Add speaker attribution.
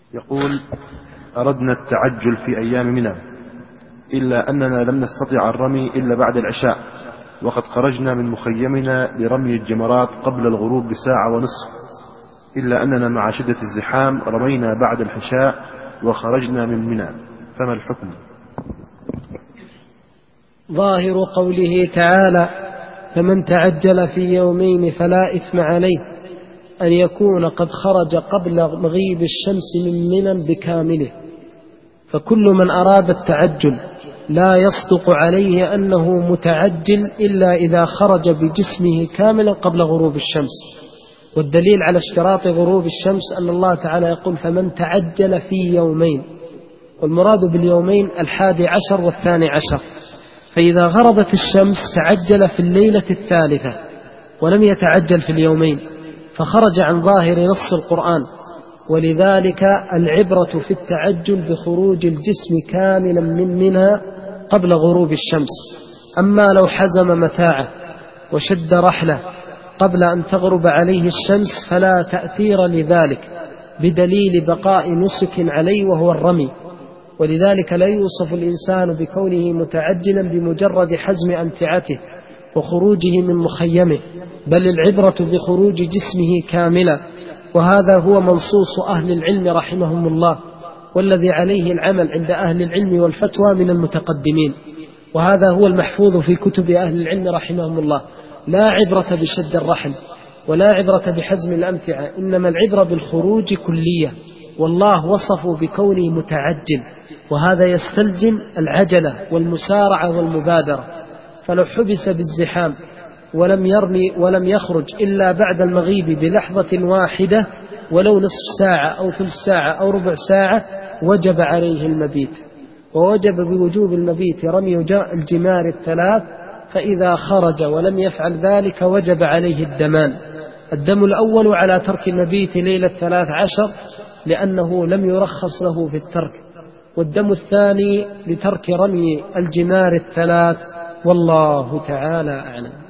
Speaker 1: يقول: أردنا التعجل في أيام منى، إلا أننا لم نستطع الرمي إلا بعد العشاء، وقد خرجنا من مخيمنا لرمي الجمرات قبل الغروب بساعة ونصف، إلا أننا مع شدة الزحام رمينا بعد العشاء وخرجنا من منى، فما الحكم؟
Speaker 2: ظاهر قوله تعالى: فمن تعجل في يومين فلا إثم عليه، أن يكون قد خرج قبل مغيب الشمس من منى بكامله، فكل من أراد التعجل لا يصدق عليه أنه متعجل إلا إذا خرج بجسمه كاملا قبل غروب الشمس. والدليل على اشتراط غروب الشمس أن الله تعالى يقول: فمن تعجل في يومين، والمراد باليومين 11 و12. فإذا غربت الشمس تعجل في الليلة 3 ولم يتعجل في اليومين، فخرج عن ظاهر نص القرآن. ولذلك العبرة في التعجل بخروج الجسم كاملا منها قبل غروب الشمس. أما لو حزم متاعه وشد رحله قبل أن تغرب عليه الشمس فلا تأثير لذلك، بدليل بقاء نسك عليه وهو الرمي. ولذلك لا يوصف الإنسان بكونه متعجلا بمجرد حزم أمتعته وخروجه من مخيمه، بل العبرة بخروج جسمه كاملا. وهذا هو منصوص أهل العلم رحمهم الله، والذي عليه العمل عند أهل العلم والفتوى من المتقدمين، وهذا هو المحفوظ في كتب أهل العلم رحمهم الله. لا عبرة بشد الرحل ولا عبرة بحزم الأمتعة، إنما العبرة بالخروج كلية، والله وصفه بكونه متعجل، وهذا يستلزم العجلة والمسارعة والمبادرة. فلو حبس بالزحام ولم يرمي ولم يخرج إلا بعد المغيب بلحظة واحدة ولو نصف ساعة أو ثلث ساعة أو ربع ساعة وجب عليه المبيت، ووجب بوجوب المبيت رمي الجمار 3. فإذا خرج ولم يفعل ذلك وجب عليه الدمان: الدم الأول على ترك المبيت ليلة 13 لأنه لم يرخص له في الترك، والدم الثاني لترك رمي الجمار 3. والله تعالى أعلم.